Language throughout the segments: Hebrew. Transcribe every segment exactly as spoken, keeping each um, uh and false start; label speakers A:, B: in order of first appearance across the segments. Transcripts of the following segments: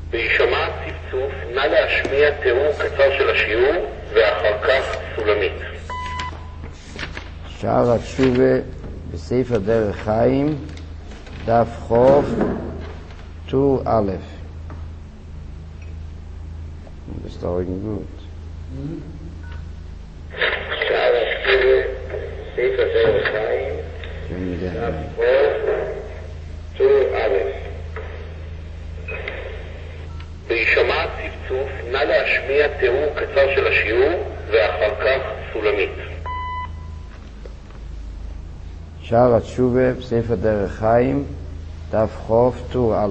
A: בהישמע צפצוף, נא להשמיע תיאור קצר של השיעור, ואחר כך סולמית.
B: שער התשובה בספר דרך חיים, דף חוף, טור א'. Das ist doch gut.
A: שער התשובה בספר דרך חיים, דף חוף, טור א'. בהישמע צפצוף, נא להשמיע תיאור קצר של השיעור, ואחר כך סולמית.
B: שער התשובה בספר דרך חיים, דף חוף, טור א'.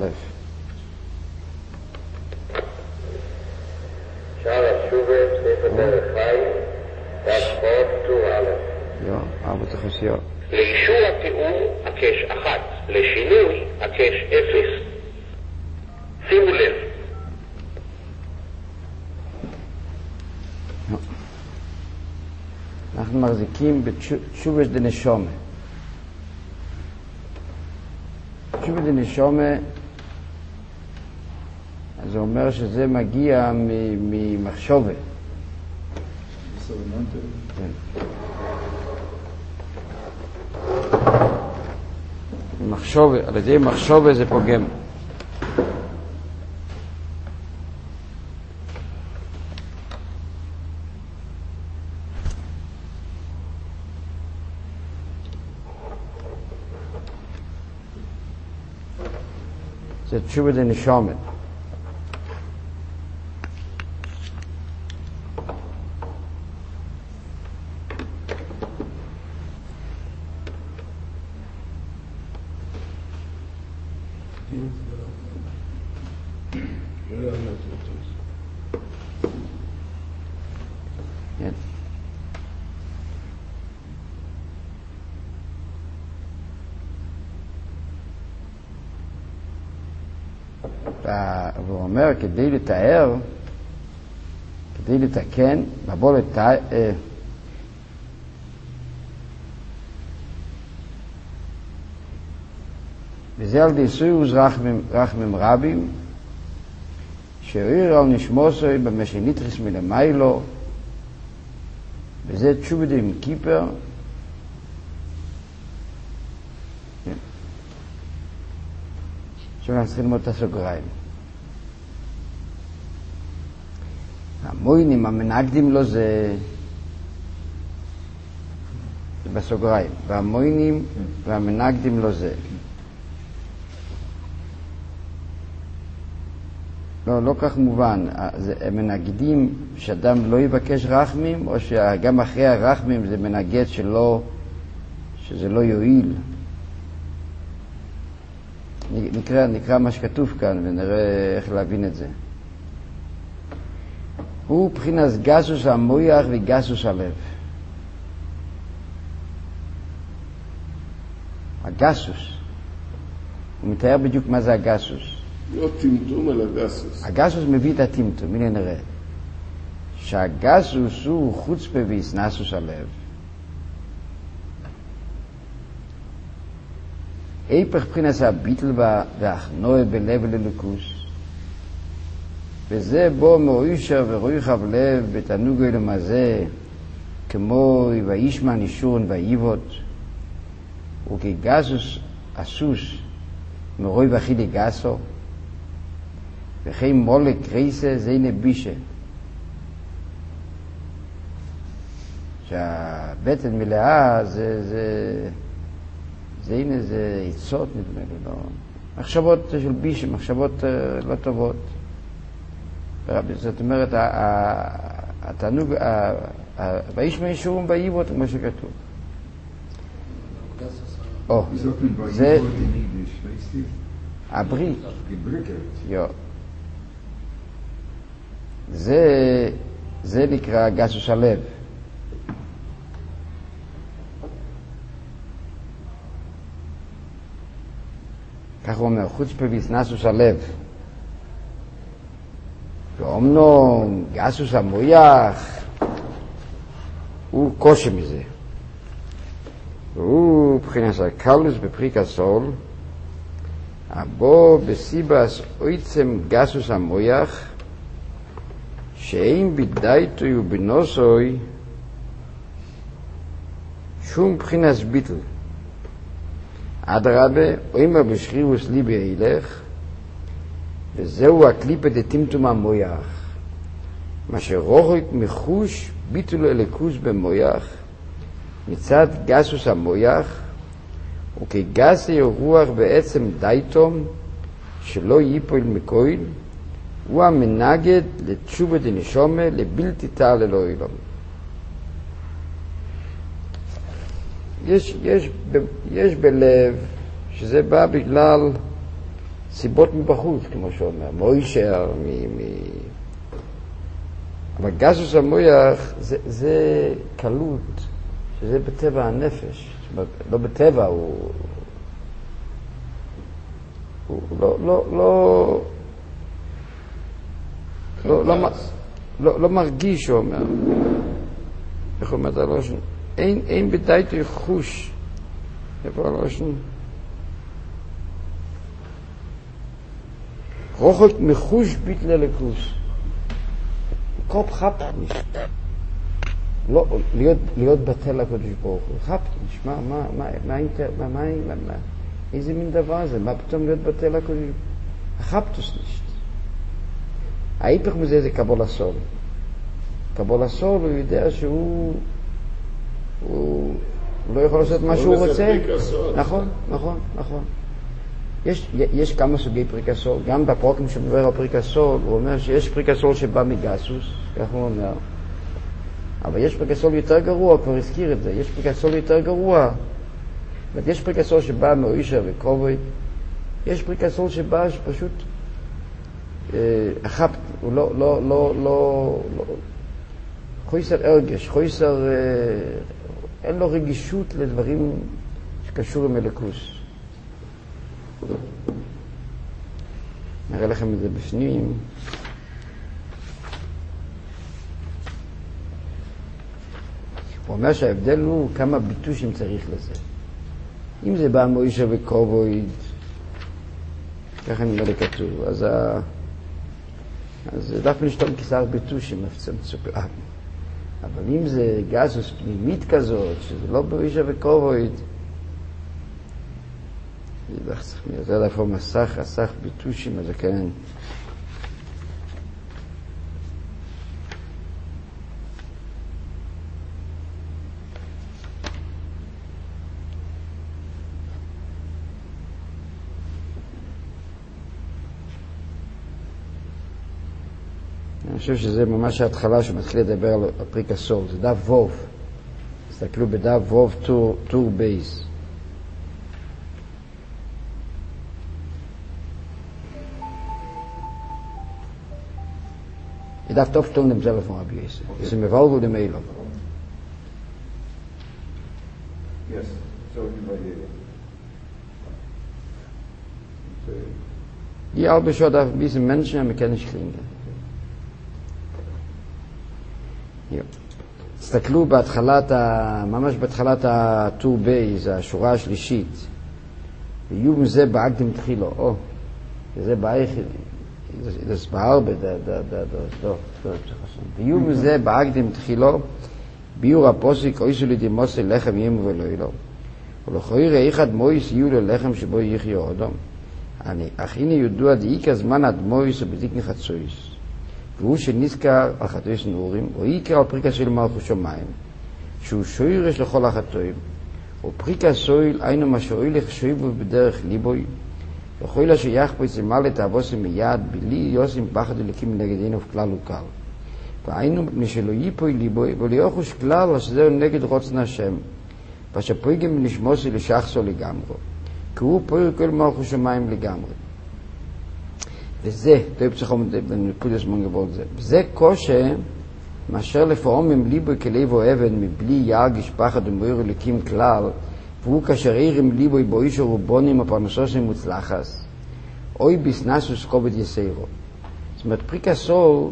A: שער התשובה בספר דרך חיים, דף חוף, טור א'.
B: יו, ארבע תחסיות.
A: לאישור התיאור הקש אחת, לשינוי הקש אפס. שימו לב.
B: אנחנו מחזיקים בתשובש דנשומה. תשובש דנשומה, זה אומר שזה מגיע ממחשובה. כן. מחשובה, על ידי מחשובה זה פוגם. זה תשובה דנשומה. והוא אומר, כדי לתאר, כדי לתקן, מבוא לתאר, וזה על דיסויוס רחמים, רחמים רבים, שהעיר על נשמוסוי במשניטריס מלמיילו, וזה תשובה דם קיפר, עכשיו אנחנו צריכים ללמוד את הסוגריים. המוינים המנגדים לו זה, זה בסוגריים, והמוינים והמנגדים לו זה. לא, לא כך מובן. הם מנגדים שאדם לא יבקש רחמים, או שגם אחרי הרחמים זה מנגד שלא, שזה לא יועיל. נקרא, נקרא מה שכתוב כאן ונראה איך להבין את זה. הוא בחינת גסוס המויח וגסוס הלב. הגסוס. הוא מתאר בדיוק מה זה הגסוס.
C: לא טמטום אלא גסוס.
B: הגסוס מביא את הטמטום, הנה נראה. שהגסוס הוא חוצפה ויסנסוס הלב. איפך בחינת הביטל והכנוע בלב וללוקוס, וזה בו מאוישר ורוחב לב בתענוג אלם הזה, כמו וישמע נישון ויבוד, וכגסוס אסוס מרוי וחילי גסו, וכי מולק קריסה זה נבישה. שהבטן מלאה זה זה זה הנה זה עצות נדמה לי, לא מחשבות של בישה, מחשבות לא טובות. זאת אומרת התענוג וישמע נישון ויבוד כמו שכתוב. או זה הברית. יו. זה זה נקרא גסוס הלב. כך הוא אומר, חוץ פביסנסוס הלב. ואומנם גסוס המויח הוא קושי מזה. והוא בחינת הקלוס בפריק הסול, הבו בסיבס אויצם גסוס המויח, שאין בדייתוי ובנוסוי שום בחינס ביטל. אדרבה, אומר בשרירוס ליבי הילך, וזהו הקליפה דטמטום המויח, מה שרוחק מחוש ביטול אליקוס במויח, מצד גסוס המויח, וכגסי רוח בעצם דייתום, שלא ייפול מקויל, הוא המנגד לתשובה דנשומה לבלתי תעל אלוהי אלוהים. יש, יש, יש בלב שזה בא בגלל סיבות מבחוץ, כמו שאומר, מוישר, מ... מ... אבל גסוס המויח זה, זה קלות, שזה בטבע הנפש. זאת אומרת, לא בטבע, הוא, הוא לא, לא, לא, לא, לא, לא, לא מרגיש, הוא אומר. איך הוא אומר, הלושן? אין, אין בדייתו חוש. איפה הלושן? רוחק מחוש ביטל אליקוס. קופ חפט nicht. לא, להיות, להיות בטל הקדוש ברוך הוא. חפט nicht. מה, מה, מה, מה, מה, מה, מה, מה, איזה מין דבר זה? מה פתאום להיות בטל הקדוש? חפטוס nicht. ההיפך מזה זה קבול הסול. קבול הסול הוא יודע שהוא הוא לא יכול לעשות מה שהוא רוצה. נכון, נכון, נכון. יש, יש כמה סוגי פריקסול, גם בפרוקים שמדבר על פריקסול, הוא אומר שיש פריקסול שבא מגסוס, כך הוא אומר. אבל יש פריקסול יותר גרוע, כבר הזכיר את זה, יש פריקסול יותר גרוע. יש פריקסול שבא מאוישר וקרובוי, יש פריקסול שבא שפשוט אחת, הוא לא, לא, לא, לא, לא, חויסר ארגש, חויסר, אין לו רגישות לדברים שקשור עם אליקוס. נראה לכם את זה בפנים. הוא אומר שההבדל הוא כמה ביטושים צריך לזה. אם זה בא מוישה וקרובויד, ככה נראה לי כתוב, אז ה... אז דף נשתום כיסר ביטושים מפצם צופר. אבל אם זה גסוס פנימית כזאת, שזה לא מוישה וקרובויד, זה דף הוא מסך, הסך ביטושים, אז כן. אני חושב שזה ממש ההתחלה שמתחיל לדבר על פריק הסול, זה דף ווב. תסתכלו בדף ווב טור, טור בייס. Je darf toch stellen hem zelf van abjezen. Het is een beval voor de mailen.
C: Yes, so you might hear it.
B: Die al beschaut auf ein bisschen Menschen, aber wir können nicht klingen. Ja. תסתכלו בהתחלת, ממש בהתחלת הטור בי, זה השורה השלישית. ויום זה בעקדם תחילו, או, זה בעיכי. das beharbe da da da da da ביום זה בהקדם תחילו ביור הפוסק אויסו לי מוסי לחם ימו ולא ילו ולכוירא אחד מויס יהיו ללחם שבו יחיו אדם אך הנה ידוע דאיק הזמן עד מויס ובתיק נחצויס והוא שנזכר על חטויס נעורים או עיקר על פריקה של מלכות שמיים שהוא שוירש לכל החטויים ופריקה סויל היינו מה שאוילך שויבו בדרך ליבוי וכל אשר יחפץ למעלה תאבוסם מיד בלי יוסים פחד אלוקים נגדנו וכלל וקל והיינו מפני שלא ייפוי ליבוי וליוחוש כלל שזהו נגד רוצן השם ושפויגם נשמוסי לשחסו לגמרי כי הוא פועל כל מלכות שמיים לגמרי וזה, תהיה פסיכום בנקודס מנגבות זה וזה קושה מאשר לפעמים ליבוי כלב אוהבן מבלי ירגיש פחד ומויר אלוקים כלל והוא כאשר עירים ליבוי בוישו רובונים הפרנסוסים מוצלחס, אוי בסנסוס כובד יסיירו. זאת אומרת, פריק הסול,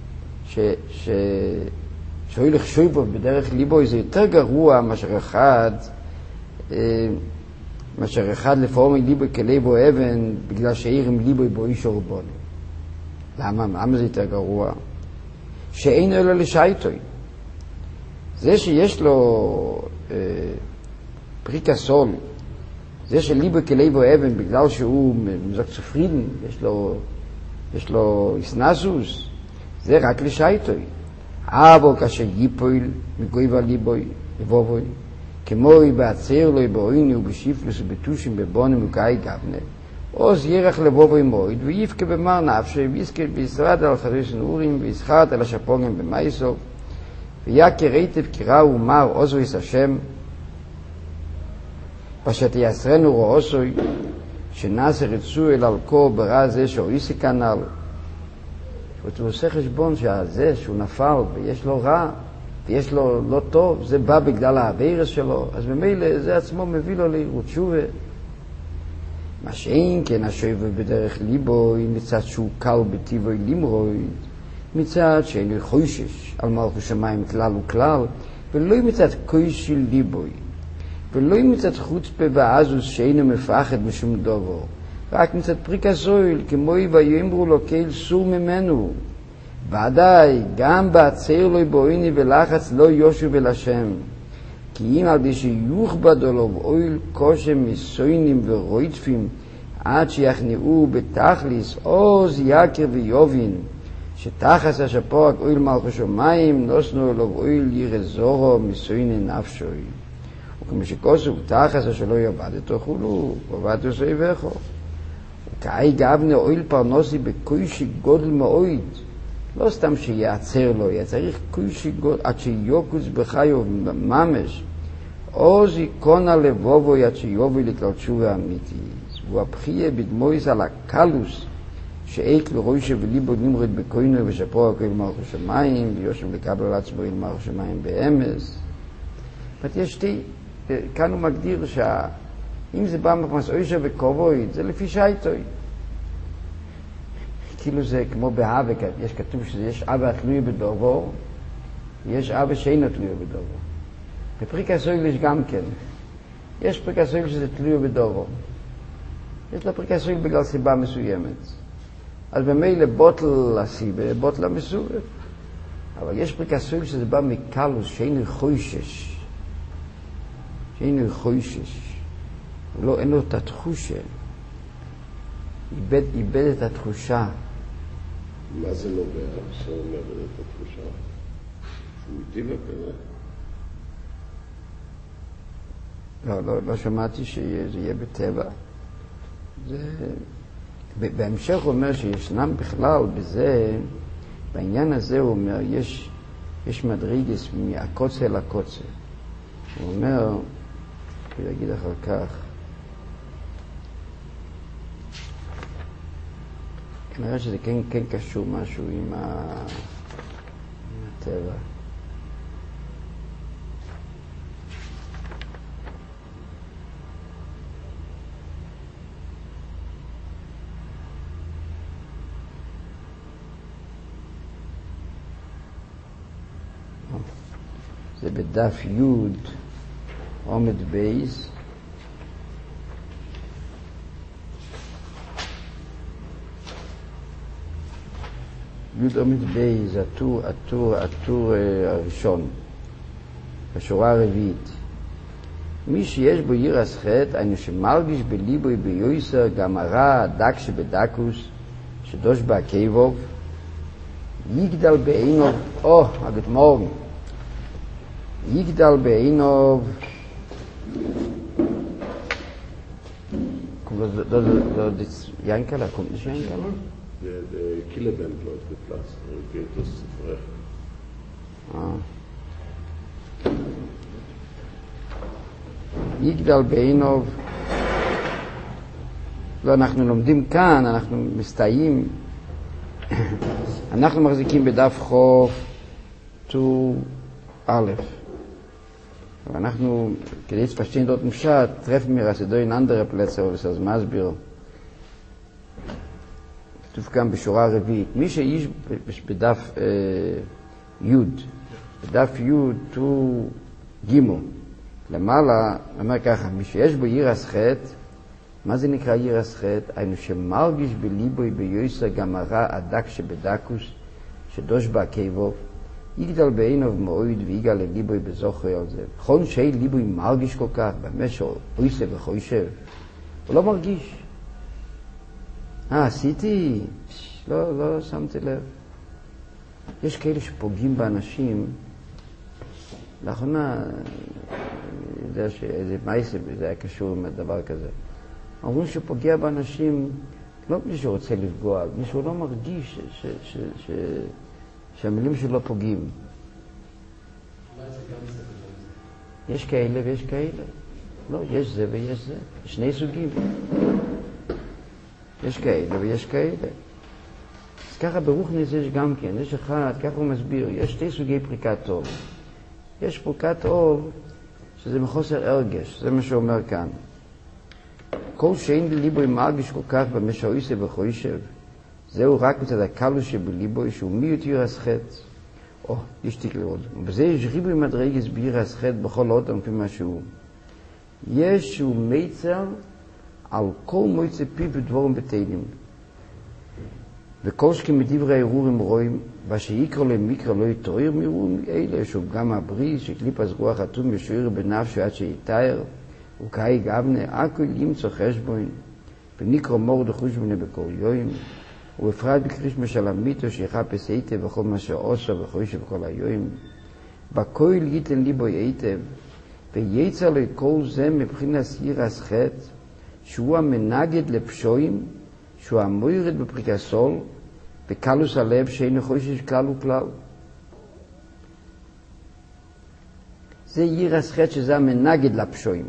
B: שאוי לחשוי בו בדרך ליבוי, זה יותר גרוע מאשר אחד, אה, מאשר אחד לפעום ליבו כלב או אבן, בגלל שאירם ליבו בו איש או רבון. למה? למה זה יותר גרוע? שאין אלו לשייטוי. זה שיש לו אה, פריקה סול, זה שליבו כלב או אבן, בגלל שהוא מזוק צפרידן, יש לו, יש לו איסנסוס, זה רק לשייטוי. אבל כאשר ייפויל מגויבה ליבוי, לבובוי, כמוי בעצר לו באויני ובשיפלוס ובטושים בבונים וקאי גבנה, עוז ירח לבובוי מויד ויפקה במר נפשי ויזכר בישרד על חריש נורים וישחרת על השפוגים במייסוב ויקר היטב קירה ומר עוזו יש השם פשט יעשרנו רועסוי שנעשה רצו אל אלכו ברע זה שאויסי כנל. הוא עושה חשבון שזה שהוא נפל ויש לו רע ויש לו לא טוב, זה בא בגלל העבירה שלו, אז ממילא זה עצמו מביא לו לירות שובה. מה שאין כן השואב בדרך ליבוי, מצד שהוא קל בטיבוי לימרוי, מצד שאין חושש על מלכות שמיים כלל וכלל, ולא מצד קושי ליבוי, ולא מצד חוצפה ועזוס שאינו מפחד משום דבר, רק מצד פריקה סויל, כמו ויאמרו לו קהל סור ממנו. ודאי, גם בעצר לו בויני ולחץ לא יושו אל השם. כי אם על די שיוכבד עליו אויל קושם מסוינים ורויטפים עד שיכנעו בתכליס עוז יקר ויובין שתחס השפורק אויל מלכות שמיים נוסנו עליו אויל ירזורו מסויני נפשוי. וכמו שכוסו תחס שלא יעבדתו חולו ועבדתו סביבכו. וכאי גבנה אויל פרנוסי בקושי גודל מאויד. לא סתם שיעצר לו, יצריך קושי גודל עד שיוקוץ בחיו ממש. עוז יקונה לבובו עד שיובי לכלל תשובה אמיתי. והוא הבחייה בדמויס על הקלוס שאיק לרוישה וליבו נמרד בקוינו ושפור הכל מלכות שמיים ויושם לקבל על עצמו אל מלכות שמיים באמס. זאת יש שתי, כאן הוא מגדיר שאם זה בא מחמס אוישה וקובוי, זה לפי שייטוי. כאילו זה כמו באבא, יש כתוב שיש אבא תלוי בדובו, יש אבא שאינו תלוי בדובו. בפריקה סויל יש גם כן. יש פריקה סויל שזה תלוי בדובו. יש לה פריקה סויל בגלל סיבה מסוימת. אז במילא בוטל הסיבה, בוטל המסורת. אבל יש פריקה סויל שזה בא מקלוס, שאינו חוישש. שאינו חוישש. לא, אין לו את התחושה. איבד, איבד את התחושה.
D: מה זה לא בעיה? שאומר את התחושה? שהוא איתי לפרק?
B: לא, לא, לא שמעתי שזה יהיה בטבע. זה... בהמשך הוא אומר שישנם בכלל בזה, בעניין הזה הוא אומר, יש, יש מדרגס מהקוצה לקוצה. הוא אומר, הוא יגיד אחר כך, כנראה שזה כן, כן קשור משהו עם, ה... עם הטבע. זה בדף י' עומד בייס. י' עומד בייס, הטור, הטור, הטור הראשון, בשורה הרביעית. מי שיש בו ירס חטא, היינו שמרגיש בליבוי ביוסר גם הרע הדק שבדקוס, שדוש בה קייבוב, יגדל בעינוב, או, אגת מורgen, יגדל בעינוב, Jankala, kommt nicht Jankala?
C: Der, der Killerband läuft mit Platz, und geht das zu frechen.
B: Ah. יגדל בעינוב, לא, אנחנו לומדים כאן, אנחנו מסתיים, אנחנו מחזיקים בדף חוף טור א', ואנחנו, כדי להתפשטין דות משת, טרפן מרסדו אין אנדרה פלצר ובסז מסביר, כתוב כאן בשורה רביעית, מי שאיש בדף אה, י', בדף י' טור גימו, למעלה, אומר ככה, מי שיש בו ירס חטא, מה זה נקרא ירס חטא? היינו שמרגיש בליבוי ביוסר גם הרע הדק שבדקוס, שדוש בה כאבוב, יגדל בעינוב מאויד ויגל לליבוי בזוכרי על זה. נכון שאי ליבוי מרגיש כל כך, במשך אויסה וחוישב, הוא לא מרגיש. אה, עשיתי? לא, לא שמתי לב. יש כאלה שפוגעים באנשים, לאחרונה, אני יודע שאיזה מייסה, זה היה קשור עם הדבר כזה. אומרים שפוגע באנשים, לא מי שרוצה לפגוע, מי שהוא לא מרגיש ש, ש, ש, ש, שהמילים שלו פוגעים. יש כאלה ויש כאלה. לא, יש זה ויש זה. שני סוגים. יש כאלה ויש כאלה. אז ככה ברוחניס יש גם כן, יש אחד, ככה הוא מסביר, יש שתי סוגי פריקת טוב. יש פריקת טוב שזה מחוסר הרגש, זה מה שהוא אומר כאן. כל שאין בליבוי מרגיש כל כך במשאויסה וחוישב, זהו רק מצד הקלוס שבליבוי שהוא מיעוט ירס חטא. או, יש תקלעות. ובזה יש ריבוי מדרגס בירס חטא בכל אות לפי מה שהוא. יש שהוא מיצר על כל מועצה פיו ודבורים בטלים. וכל שכי מדברי העירורים רואים, ושיקרא למקרא לא יתעורר מאירורים אלה, שהוא גם הבריס, שקליפ אז רוח אטום ישוער בנפשו עד שיתאר, וכאי גבנה, הכל ימצא חשבון, ונקרא מור דחושבנה בכל יום, ובפרט בקריש משלמיתו שיחפש היטב וכל מה שעושה וחוישה בכל היום, בכל ייתן ליבוי היטב, וייצר לכל זה מבחינת ירס חטא, שהוא המנגד לפשועים, שהוא המוירד בפריקסול, בקלוס הלב שאין חוישש כלל וכלל. זה ירס חטא שזה המנגד לפשועים,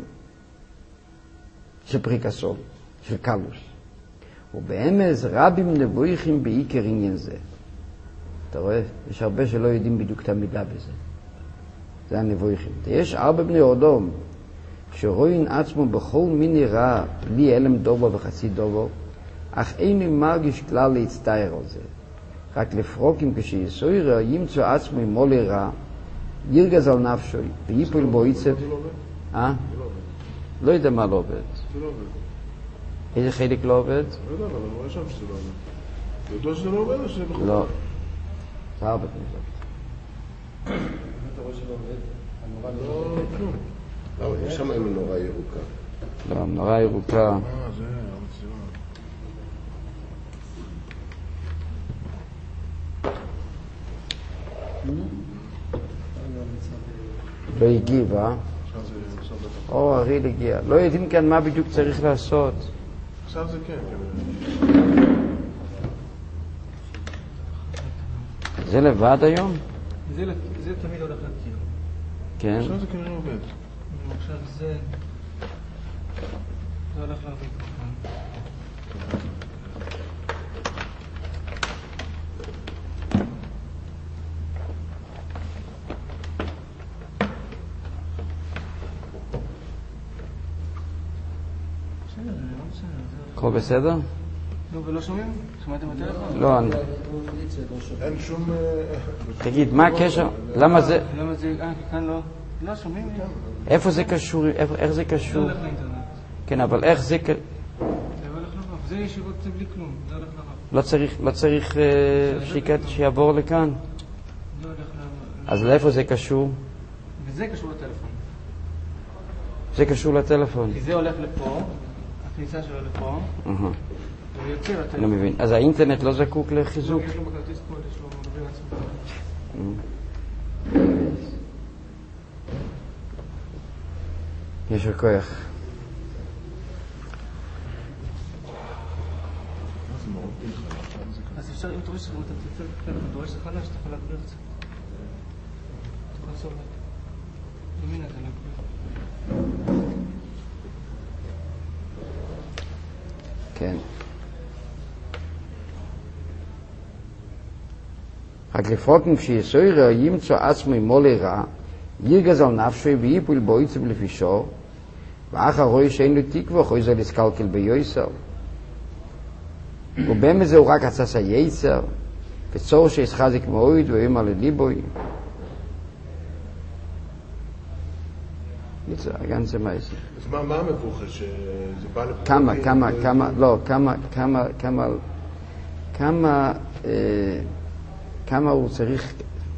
B: של פריקסול, של קלוס. ובאמז רבים נבויכים בעיקר עניין זה. אתה רואה? יש הרבה שלא יודעים בדיוק את המידה בזה. זה הנבויכים. יש הרבה בני אודום, שרואים עצמו בכל מיני רע, בלי אלם דובו וחצי דובו, אך אינו מרגיש כלל להצטער על זה. רק לפרוקים כשיסוירה ימצוא עצמו עם מולי רע, ירגז על נפשוי, ויפול בו עיצב. אה? לא יודע מה לא עובד.
C: זה לא עובד.
B: איזה חלק לא עובד?
C: לא יודע, אבל אני רואה שם שזה לא עובד. אתה יודע שזה לא עובד או שזה בכל?
B: לא. זה הרבה פעמים.
E: אתה רואה שלא עובד? הנורא לא
C: לא,
E: עובד?
C: כלום.
D: לא, יש שם מנורה ירוקה.
B: לא, המנורה ירוקה.
C: אה, זה המצלמה.
B: לא הגיב, אה?
C: עכשיו זה, עכשיו בטח.
B: או, הריל הגיע. לא יודעים כאן מה בדיוק צריך לעשות.
C: עכשיו זה כן, כנראה.
B: זה לבד היום?
E: זה זה תמיד הולך לקיר.
B: כן.
C: עכשיו זה כנראה עובד.
E: עכשיו זה... זה הולך לעבוד.
B: הכל בסדר?
E: לא, ולא שומעים? שמעתם בטלפון?
B: לא, אני...
C: אין שום...
B: תגיד, מה הקשר? למה זה...
E: למה זה... אה, כאן לא... לא, שומעים?
B: איפה זה קשור? איפה- איך זה
E: זה
B: קשור?
E: הולך לאינטרנט.
B: כן, אבל איך זה... ק-
E: זה הולך לרב. זה ישיבות זה בלי כלום. זה הולך לרב.
B: לא צריך, לא צריך אה, שיקט- שיעבור לכאן?
E: זה הולך לרב.
B: אז לאיפה זה קשור?
E: וזה קשור לטלפון.
B: זה קשור לטלפון.
E: כי זה הולך לפה, הכניסה שלו לפה,
B: אהה,
E: והוא יוצא
B: אני לא
E: לטלפון.
B: מבין. אז האינטרנט לא זקוק לחיזוק?
E: יש לו בכרטיס קוד, יש לו מדבר עצמו.
B: יש כוח.
E: אז אפשר, אם אתה רואה שאתה תצא לטלפון, אתה רואה שזה חלש, אתה יכול להגביר את זה. אתה יכול לעשות את ימינה, אתה להגביר.
B: כן. רק לפרוקים שיסוירה ימצוא עצמו עם מולי רע, ירגז על נפשו ויפול בו עיצב לפישו, ואחר רואה שאין לו תקווה, חויזר לסקלקל ביועסר. ובאמת זהו רק עצס היצר, וצור שישחזק מאוד ואימא לליבוי. גנצה מייסר.
C: אז מה, מה המבוכה שזה בא לפה?
B: כמה, כמה, כמה, לא, כמה, כמה, כמה, כמה, כמה הוא צריך,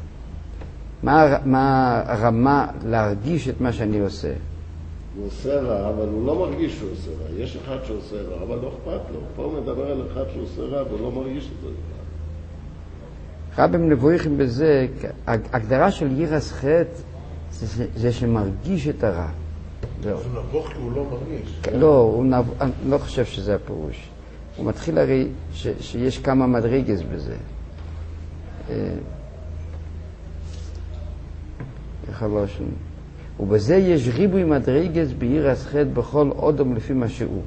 B: מה הרמה להרגיש את מה שאני עושה?
D: הוא עושה רע, אבל הוא לא מרגיש שהוא עושה רע. יש אחד שעושה רע, אבל לא אכפת לו. פה הוא מדבר על אחד שעושה רע, והוא לא מרגיש את זה רע.
B: רבים נבויכים בזה, הגדרה של ירס חטא זה, זה שמרגיש את הרע.
C: זהו. הוא נבוך כי הוא לא מרגיש.
B: לא, הוא נב... אני לא חושב שזה הפירוש. הוא מתחיל הרי ש... שיש כמה מדרגס בזה. חלושן. ובזה יש ריבוי מדרגס בירס חטא בכל אודם לפי מה שהוא.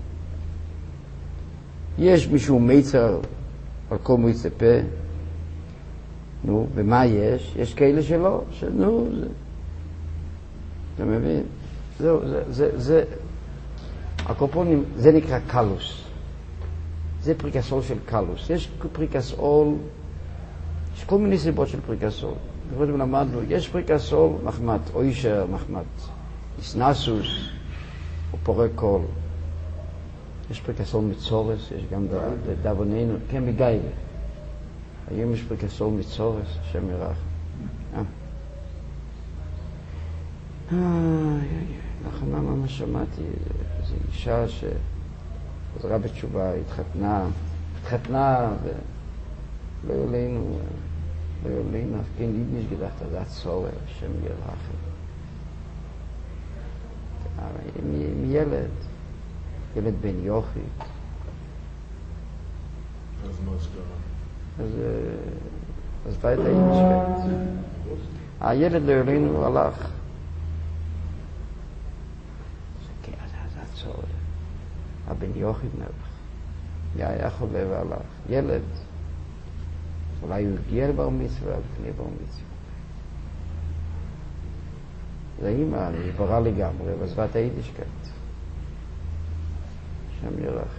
B: יש מישהו מיצר על כל מועצה פה. נו, ומה יש? יש כאלה שלא, שנו, זה... אתה מבין? זהו, זה, זה, זה... הקופונים, זה נקרא קלוס. זה פריקסול של קלוס. יש פריקסול, יש כל מיני סיבות של פריקסול. אנחנו למדנו, יש פריקסול מחמת אוישר, מחמת איסנסוס, הוא פורק קול. יש פריקסול מצורס, יש גם דאבוננו, כן, מגייבה. היום יש פריקסול מצורס, השם ירח. לאחרונה ממש שמעתי, איזו אישה שחזרה בתשובה, התחתנה, התחתנה ולא יולינו, לא יולינו, כן לידניש גדחת, זה הצורר, השם ירח. מילד, ילד בן יוכי.
C: אז מה שקרה?
B: אז עזבה את האימשפט. הילד לא יולינו הלך. הבן יוחד נבח. היה חולה והלך. ילד. אולי הוא הגיע לבר מצווה, לפני בר מצווה. זה אימא, נשברה לגמרי, ועזבה את היידישקייט. שם ירח.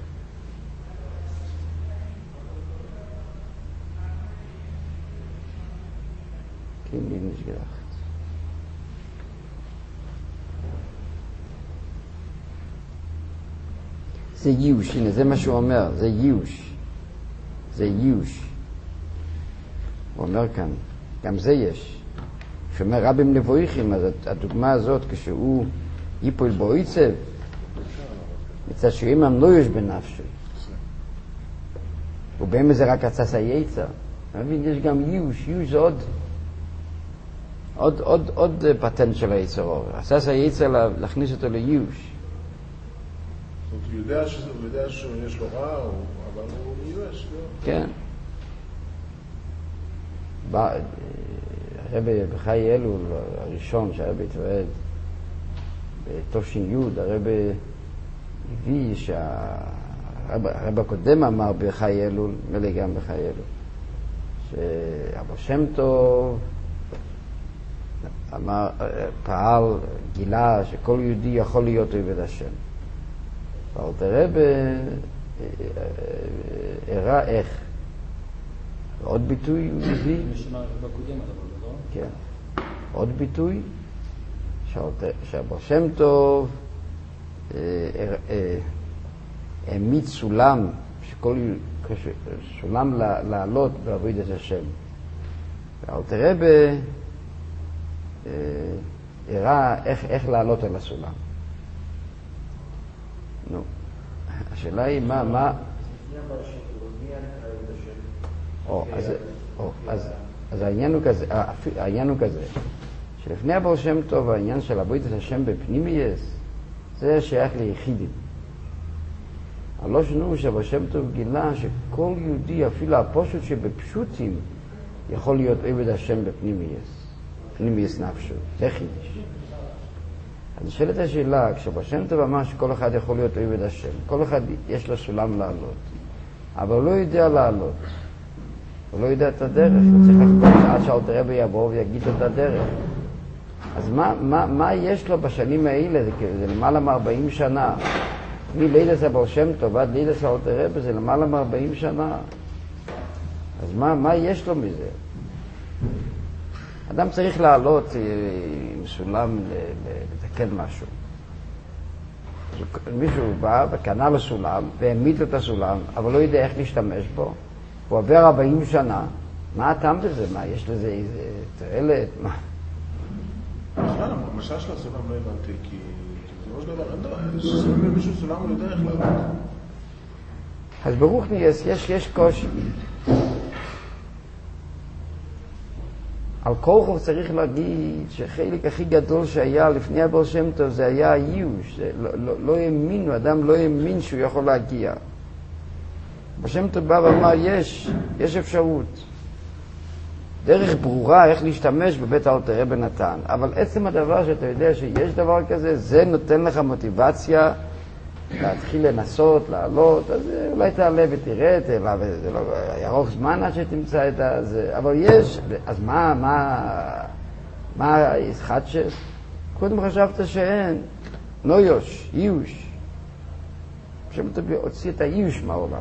B: כן, יידיש גדחת. זה ייאוש, הנה, זה מה שהוא אומר, זה ייאוש. זה ייאוש. הוא אומר כאן, גם זה יש. כשאומר רבים נבויכים, אז הדוגמה הזאת, כשהוא ייפול בויצב, מצד שאימם לא יש בנפשי. ובאמת זה רק הצס היצר. מבין, יש גם ייאוש, ייאוש זה עוד, עוד, עוד, עוד פטנט של היצר אור. הצס היצר להכניס אותו לייאוש.
C: הוא יודע שיש לו רע, אבל הוא מיואש, לא?
B: כן. הרבי בחי אלול, הראשון שהרבי התוועד, בתושין יוד, הרבי הביא שהרבי הקודם אמר בחי אלול, מלא גם בחי אלול, שאבא שם טוב אמר, פעל, גילה שכל יהודי יכול להיות עובד השם. ואלתר רבי הראה איך. ועוד ביטוי הוא הביא. כן. עוד ביטוי שהבר שם טוב העמיד סולם, סולם לעלות בעבודת השם. ואלתר רבי הראה איך לעלות על הסולם. נו, השאלה היא מה, מה... או, אז, או, אז, אז העניין הוא כזה, העניין הוא כזה, שלפני הבר שם טוב, העניין של עבודת השם בפנימייס, זה שייך ליחידים. הלא שנו שהבר שם טוב גילה שכל יהודי, אפילו הפושט שבפשוטים, יכול להיות עבד השם בפנימייס, פנימייס נפשו, זה חידש. אז שאלת השאלה, כשבר שם טוב אמר שכל אחד יכול להיות עבד השם, כל אחד יש לו סולם לעלות, אבל הוא לא יודע לעלות, הוא לא יודע את הדרך, הוא צריך לחכות עד שאלתר רבי יבוא ויגיד את הדרך. אז מה, מה, מה יש לו בשנים האלה? זה, זה למעלה מ-ארבעים שנה. מלידס הבר שם טוב עד לידס אלתר רבי זה למעלה מ-ארבעים שנה. אז מה, מה יש לו מזה? אדם צריך לעלות עם סולם לתקן משהו. מישהו בא וקנה לו סולם והעמיד את הסולם, אבל לא יודע איך להשתמש בו. הוא עובר ארבעים שנה, מה הטעם בזה? מה, יש לזה איזה תועלת? מה?
C: בכלל, המשל של הסולם לא הבנתי, כי זה לא דבר, אין דבר, ששמים למישהו סולם הוא יודע איך לעבוד.
B: אז ברוך נייס, יש, יש קושי. על כל חוב צריך להגיד שחלק הכי גדול שהיה לפני הבעל שם טוב זה היה הייאוש. לא, לא, לא האמינו, אדם לא האמין שהוא יכול להגיע. הבעל שם טוב בא ואמר, יש, יש אפשרות. דרך ברורה איך להשתמש בבית אלתר רבי נתן. אבל עצם הדבר שאתה יודע שיש דבר כזה, זה נותן לך מוטיבציה להתחיל לנסות, לעלות, אז אולי תעלה ותראה, תעלה, וזה לא ירוך זמן עד שתמצא את זה, אבל יש, אז מה, מה, מה ישחטשס? קודם חשבת שאין, נויוש, איוש. עכשיו אתה הוציא את האיוש מהעולם.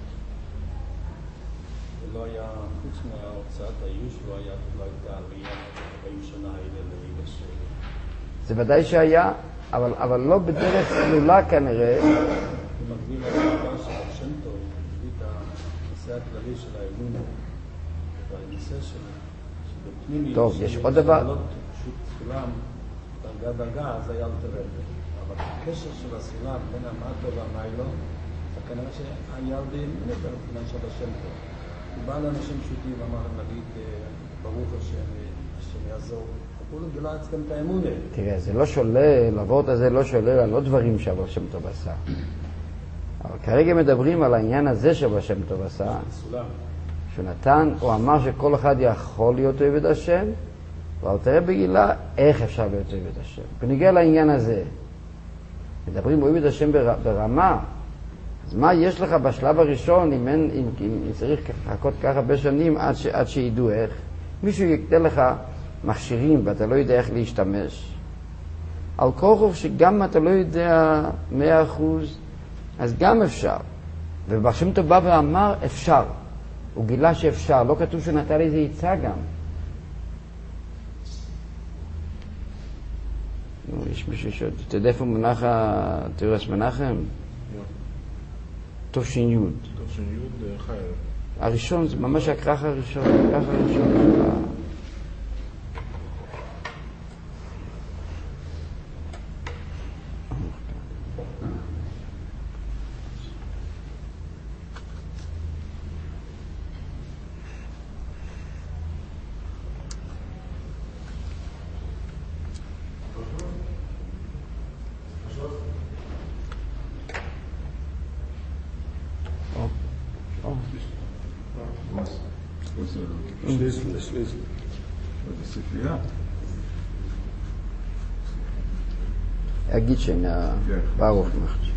F: לא היה, חוץ מההוצאת האיוש, לא היה, לא הייתה עלייה באיוש שנה האלה לרגע ש...
B: זה ודאי שהיה, אבל, אבל לא בדרך צלולה כנראה.
F: הוא מגביל על הדבר של השם טוב, מביא את הנושא הכללי של האמון, והנושא של שבפנימי...
B: טוב, יש עוד דבר.
F: פשוט סולם, דרגה דרגה, אז היה אלתר רבי. אבל הקשר של הסולם בין המטו והמיילו, זה כנראה שהיה באמון יותר מבחינת של השם טוב. הוא בא לאנשים פשוטים, אמר להם להגיד, ברוך השם, השם יעזור. הוא גילה אצלכם את האמונה.
B: תראה, זה לא שולל, הוורט הזה לא שולל על עוד דברים שהבעל שם טוב עשה. אבל כרגע מדברים על העניין הזה שהבעל שם טוב עשה.
F: סולם.
B: שהוא נתן, הוא אמר שכל אחד יכול להיות עבד השם, ואלתר רבי גילה איך אפשר להיות עבד השם. בנוגע לעניין הזה, מדברים עבד השם ברמה, אז מה יש לך בשלב הראשון, אם, אין, אם, אם, אם צריך לחכות כך הרבה שנים עד, ש, עד שידעו איך? מישהו ייתן לך מכשירים ואתה לא יודע איך להשתמש. על כל חוב שגם אתה לא יודע מאה אחוז, אז גם אפשר. ובעל שם טוב בא ואמר אפשר. הוא גילה שאפשר. לא כתוב שנתן איזה עצה גם. נו, יש מישהו ש... אתה יודע איפה מונח התיאורס מנחם? תושין יוד.
C: תושין יוד חי.
B: הראשון, זה ממש הכרך הראשון. הכרך הראשון.
C: שליסל, שליסל.
G: בספרייה.
B: אגיד שאינה ברוך מחש.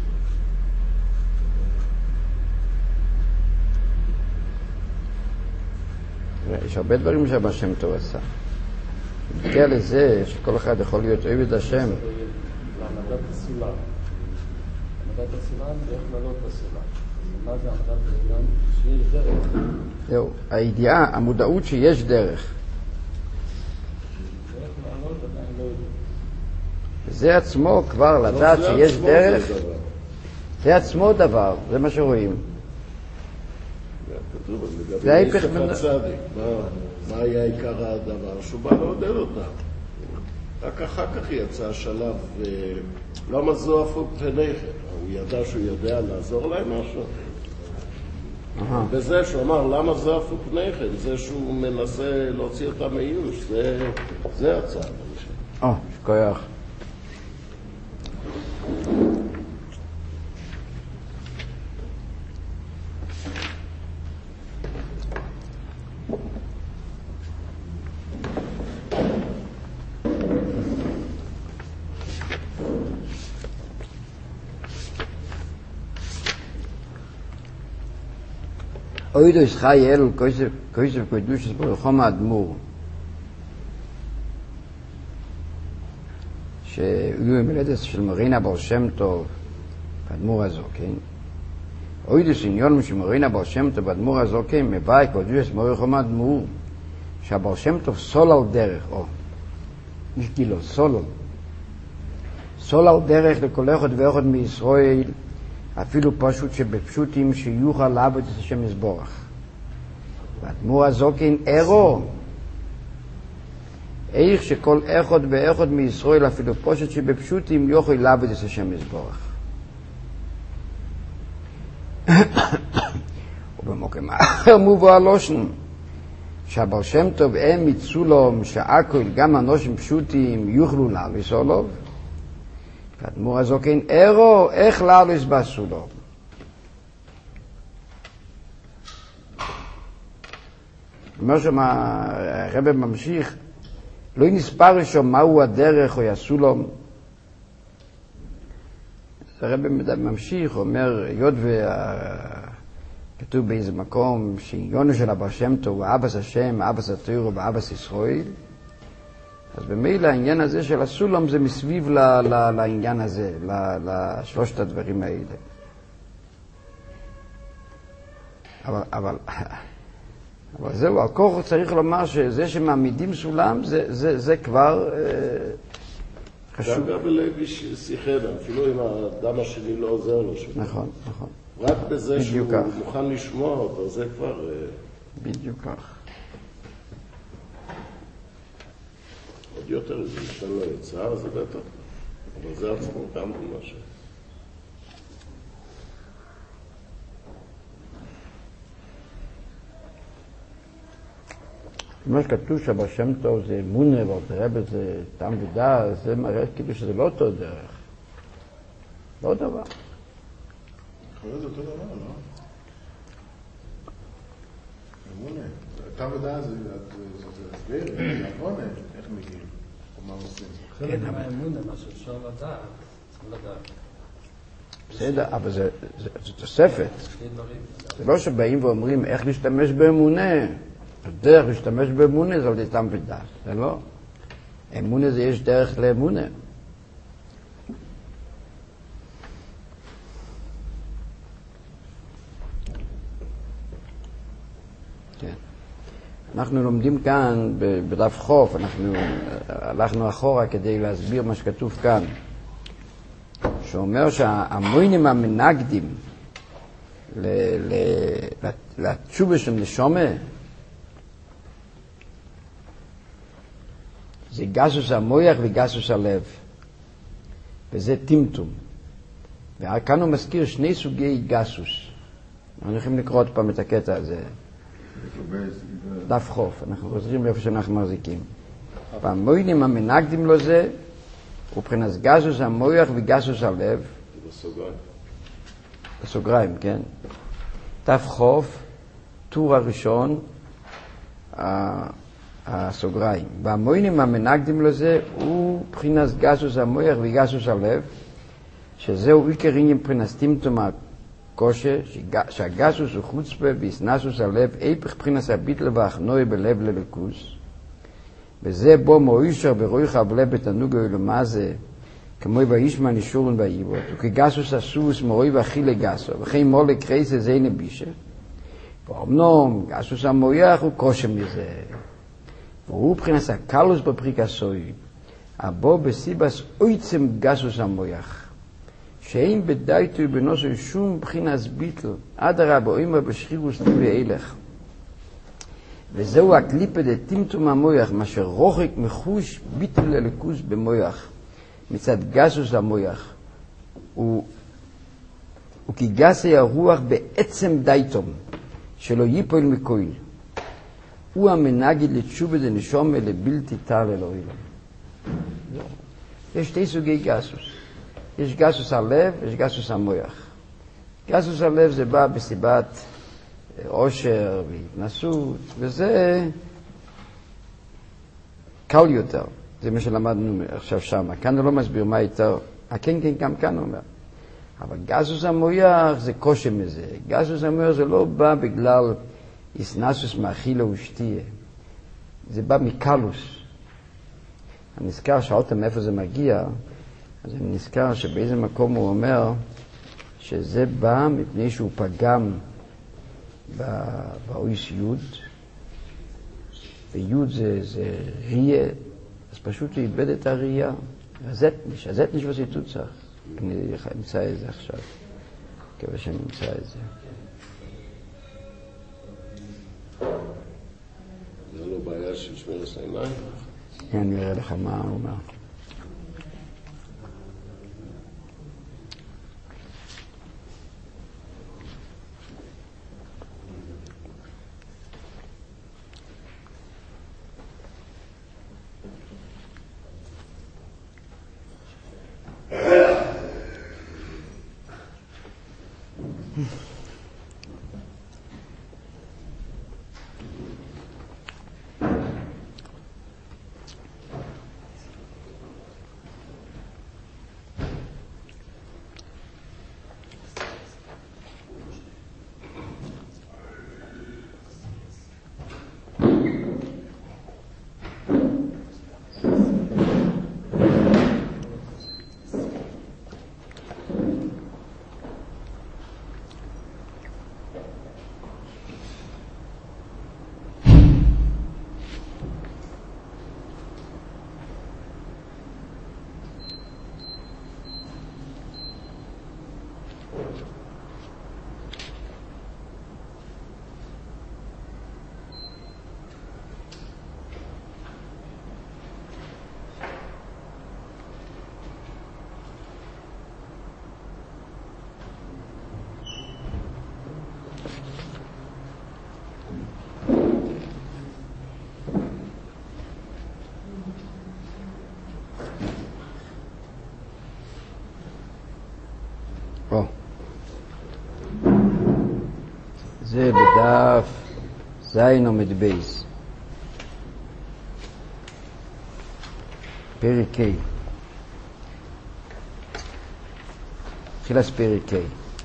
B: יש הרבה דברים שהבעל שם טוב עשה. נגיע לזה שכל אחד יכול להיות עבד השם.
F: להעמדת הסולם. העמדת הסולם זה איך לעלות בסולם. מה זה העמדת הסולם? שיש דרך.
B: זהו, הידיעה, המודעות שיש דרך.
F: ואיך לעלות עדיין לא יודע.
B: זה עצמו כבר לדעת שיש דרך. זה עצמו דבר, זה מה שרואים.
D: כתוב,
B: זה ההיפך
D: לגבי
B: מן-
D: יוסף הצדיק, מה- מה היה עיקר הדבר? שהוא בא לעודד אותם. רק אחר כך יצא השלב, אה, למה זו אפוק פניכם? הוא ידע שהוא יודע לעזור להם משהו?
B: אהה.
D: בזה שהוא אמר, למה זו אפוק פניכם? זה שהוא מנסה להוציא אותם מאיוש, זה- זה הצעד.
B: או, שכוח. אוי דו חי אל כוסף כוסף קדושת ברחום האדמו"ר שהיו עם הלדת של מרינה בר שם טוב באדמו"ר הזוקן. אוי דו עניון של מרינה בר שם טוב באדמו"ר הזוקן מביא קדושת ברחום האדמו"ר שהבר שם טוב סולל דרך, או יש גילו סולל סול על דרך לכל אחד ואחד מישראל, אפילו פשוט שבפשוטים שיוכל לעבוד את השם יסבורך. והאדמו"ר הזוקן ערו, איך שכל אחד ואחד מישראל, אפילו פשוט שבפשוטים יוכל לעבוד את השם יסבורך. ובמוקם אחר מובא הלושן, שהבר שם טוב הם מצולום שהכל גם אנושים פשוטים יוכלו לעלוס עליו. האדמו"ר הזוקן ערו איך לעלוס בסולום. אומר שם הרב ממשיך, לא נספר שם מהו הדרך או הסולום. הרב ממשיך, אומר, היות וכתוב באיזה מקום שעניונו של הבר שם טוב הוא אבס השם, אבס התורה ואבס ישראל, אז במילא העניין הזה של הסולם זה מסביב ל, ל, לעניין הזה, ל, לשלושת הדברים האלה. אבל, אבל, אבל זהו, על כוח צריך לומר שזה שמעמידים סולם זה, זה, זה כבר אה, חשוב.
D: גם בלוי שיחד, אפילו אם האדם השני לא עוזר לו.
B: נכון, נכון.
D: רק בזה שהוא
B: כך.
D: מוכן לשמוע אותו, זה כבר...
B: בדיוק כך.
D: עוד יותר, זה משתן לו יצא, זה בטח. אבל זה עצמו גם משהו.
B: מה שכתוב שבשם טוב זה אמונה, אבל תראה בזה טעם ודעת, זה מראה כאילו שזה לא אותו דרך. לא דבר.
C: יכול להיות אותו דבר, לא? אמונה. טעם ודעת זה הסביר, זה אמונה, איך מגיעים, או מה עושים.
F: חלק מהאמונה, מה שאפשר לדעת, צריך לדעת.
B: בסדר, אבל זה תוספת. זה לא שבאים ואומרים איך להשתמש באמונה. הדרך להשתמש באמונה זה על ידי טעם ודעת, זה לא. אמונה זה יש דרך לאמונה. כן. אנחנו לומדים כאן בדף חוף, אנחנו הלכנו אחורה כדי להסביר מה שכתוב כאן, שאומר שהמוינים המנגדים לתשובה של נשומה זה גסוס המויח וגסוס הלב, וזה טמטום. וכאן הוא מזכיר שני סוגי גסוס. אנחנו יכולים לקרוא עוד פעם את הקטע הזה. דף חוף, אנחנו חוזרים לאיפה שאנחנו מחזיקים. והמוינים המנגדים לו זה, ובחינס גסוס המויח וגסוס הלב.
D: בסוגריים.
B: בסוגריים, כן. דף חוף, טור הראשון, הסוגריים. והמוינים המנגדים לזה הוא בחינס גסוס המויח וגסוס הלב, שזהו עיקר עניין בחינס טמטום הקושי, שהגסוס הוא חוצפה והסנסוס הלב, איפך בחינס הביטל והכנועי בלב ללכוס, וזה בו מוישר ורויך הבלב בתנוג ולמה זה, כמו בישמן אישורן בעיבות, וכגסוס הסוס מרוי ואכילה גסו, וכי מולה קרייסה זה נבישה, ואומנום גסוס המויח הוא קושי מזה, והוא בחינס הקלוס בפריקסוי, הבו בסיבס אויצם גסוס המויח, שאין בדייתו בנוסו שום בחינס ביטל, עד הרבה אימא בשחירוס טבעי הילך. וזהו הקליפה דטמטום המויח, מה שרוחק מחוש ביטל ללכוס במויח, מצד גסוס המויח, הוא, הוא כי גסי הרוח בעצם דייתום, שלא ייפול מקויל. הוא המנגד לתשובה דנשומה לבלתי טל אלוהים. יש שתי סוגי גסוס. יש גסוס הלב, יש גסוס המויח. גסוס הלב זה בא בסיבת עושר והתנסות, וזה קל יותר. זה מה שלמדנו עכשיו שם. כאן הוא לא מסביר מה יותר. הכן כן גם כאן הוא אומר. אבל גסוס המויח זה קושי מזה. גסוס המויח זה לא בא בגלל איסנסוס מאכילה ושתייה. זה בא מקלוס. אני נזכר, שאלתם מאיפה זה מגיע, אז אני נזכר שבאיזה מקום הוא אומר שזה בא מפני שהוא פגם באויס יוד, ויוד זה, זה ראייה, אז פשוט הוא איבד את הראייה. הזט nicht, הזט nicht, was ich tut sag. אני אמצא את זה עכשיו. מקווה שאני אמצא את זה.
D: זה לא בעיה של שמירת העיניים?
B: אני אראה לך מה הוא אומר. זה בדף זין עומד בייס פרק K תחילת פרק K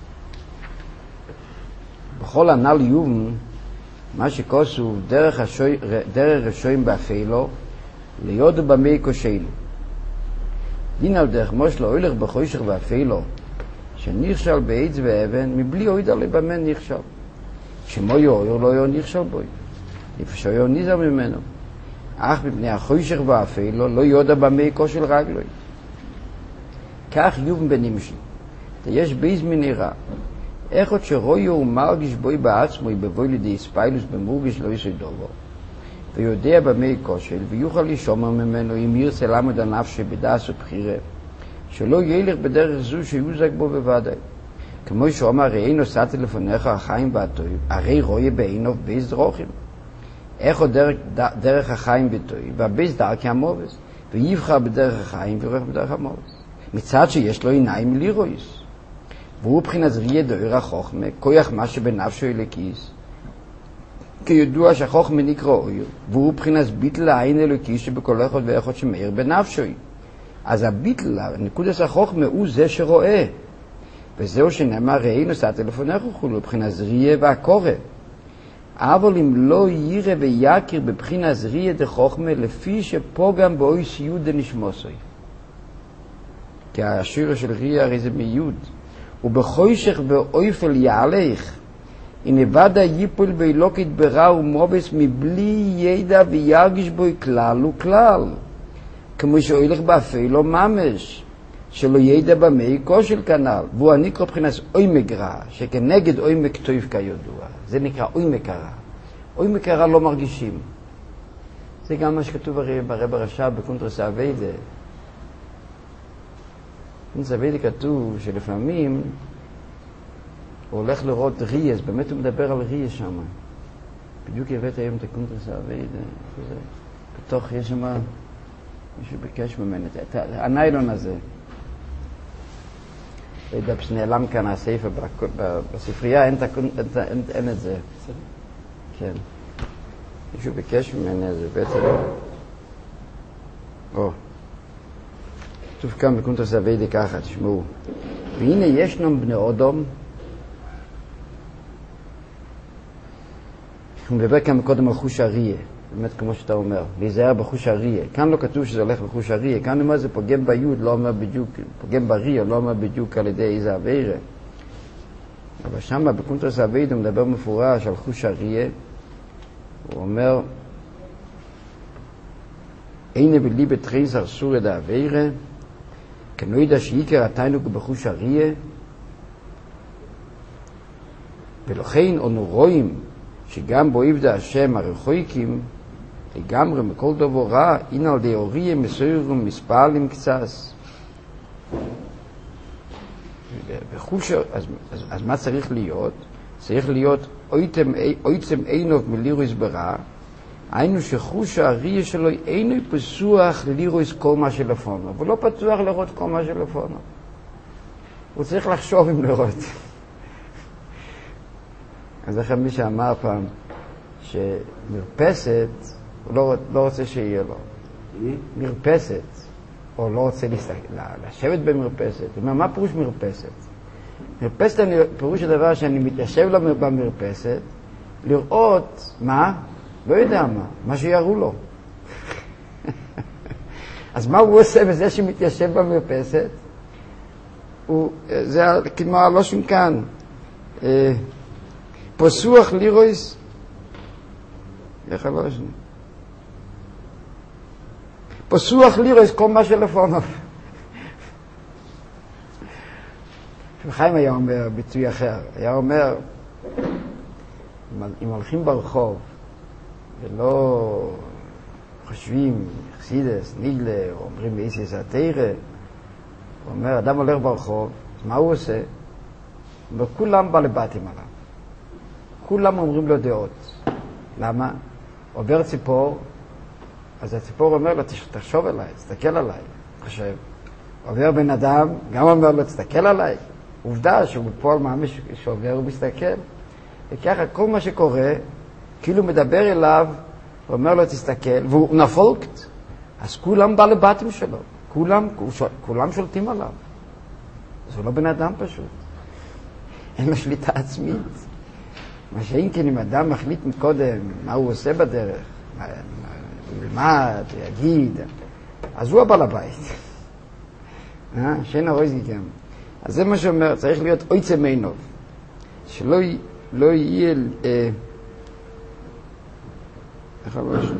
B: בכל הנ"ל יום מה שכוסו דרך השוי, דרך השויים באפילו ליודו במי כושלו דין על דרך מושלו הולך בחוישך באפילו שנכשל בעץ ואבן מבלי אוידה לבמן נכשל שמו יאויר לא יאו נכשל בוי לפשו יאו ניזר ממנו אך מפני החוישך באפילו לא יודע במי כושל רגלוי כך יובן בנמשל יש בייז מנירה איך עוד שרוי הוא מרגיש בוי בעצמו בבוי לידי ספיילוס במורגש לא יסוי דובו ויודע במי כושל ויוכל לשומר ממנו אם ירצה למד הנפש בדעס ובחירה שלא ילך בדרך זו שיוזק בו בוודאי כמו שאומר ראינו סעתי לפניך החיים והטוב הרי רואה בעינו בייז דרוכים איך עוד דרך, דרך החיים בטוב והבייז דרכי המובס ויבחר בדרך החיים וירח בדרך המובס מצד שיש לו עיניים לירויס והוא בחינת זריה דויר החוכמה כוח מה שבנפשו אלוקיס כידוע שהחוכמה נקרא אויר והוא בחינת ביטל העין אלוקי שבכל אחד ואחד שמאיר בנפשו אז הביטל, נקודת החוכמה הוא זה שרואה וזהו שנאמר ראינו סעתי לפניך וכולו בחינת זריה והקורא אבל אם לא יראה ויקר בבחינת זריה דחוכמה לפי שפוגם באוי סיוד דנשמוסוי כי השיר של ריה הרי זה מיוד ובחוישך ואויפל יעלך הנה ודא ייפול באלוקית ברע ומובס מבלי ידע וירגיש בו כלל וכלל כמו שהולך באפילו ממש שלא ידע במי כושל כנ"ל והוא הנקרא בחינת עומק רע שכנגד עומק טוב כידוע זה נקרא עומק הרע עומק הרע לא מרגישים זה גם מה שכתוב ברב הרש"ב בקונטרס אביידה בקונטרס אביידה כתוב שלפעמים הוא הולך לראות ריאס באמת הוא מדבר על ריאס שם בדיוק הבאת היום את הקונטרס אביידה בתוך יש שם מישהו ביקש ממנו את הניילון הזה דפס נעלם כאן הספר בספרייה אין, אין, אין, אין את זה כן מישהו ביקש ממנו זה בעצם או כתוב כאן בקונטרס אביידה ככה תשמעו והנה ישנם בני אודום הוא מדבר כאן קודם על חוש הריאה באמת כמו שאתה אומר, להיזהר בחוש הריאה. כאן לא כתוב שזה הולך בחוש הריאה, כאן אומר זה פוגם ביוד, לא אומר בדיוק, פוגם בריאה, לא אומר בדיוק על ידי איזה עבירה. אבל שם בקונטרס אביידה הוא מדבר מפורש על חוש הריאה, הוא אומר, אינה בלי בתריס ארסור את העבירה, כנוידע שעיקר התיינוק בחוש הראייה, ולכן אנו רואים שגם בו עבדי השם הרחוקים לגמרי מכל דבר רע, הנה על די אוריה מסוירים מספלים קצס. בחוש, אז, אז, אז מה צריך להיות? צריך להיות אויצם אינוב מלירויס ברע, היינו שחוש הראייה שלו אינו פסוח לירויס כל מה שלפונו, אבל לא פתוח לראות כל מה שלפונו. הוא צריך לחשוב אם לראות. אז לכם מי שאמר פעם שמרפסת הוא לא, לא רוצה שיהיה לו. מרפסת, או לא רוצה לשבת במרפסת. הוא אומר, מה פירוש מרפסת? מרפסת פירוש הדבר שאני מתיישב במרפסת, לראות מה? לא יודע מה, מה שיראו לו. אז מה הוא עושה בזה שמתיישב במרפסת? הוא, זה כמו הלושן כאן. פסוח לירויס, איך הלושן? פסוח לירויס כל מה שלפונו. חיים היה אומר ביטוי אחר, היה אומר, אם הולכים ברחוב ולא חושבים חסידס, ניגלה, או אומרים באיסיס התירה, הוא אומר, אדם הולך ברחוב, מה הוא עושה? וכולם בא לבטים עליו. כולם אומרים לו דעות. למה? עובר ציפור, אז הציפור אומר לו, תחשוב עליי, תסתכל עליי. חושב. עובר בן אדם, גם אומר לו, תסתכל עליי. עובדה שהוא פה ממש שעובר ומסתכל. וככה כל מה שקורה, כאילו מדבר אליו, ואומר לו, תסתכל, והוא נפולקט. אז כולם בא לבטים שלו. כולם, כולם שולטים עליו. אז הוא לא בן אדם פשוט. אין לו שליטה עצמית. מה שאין כן אם אדם מחליט מקודם מה הוא עושה בדרך, הוא ילמד, הוא יגיד, אז הוא הבעל הבית. שאין הרויזי גם. אז זה מה שאומר, צריך להיות אויצם עינוב. שלא לא יהיה... אה, איך אמר שם?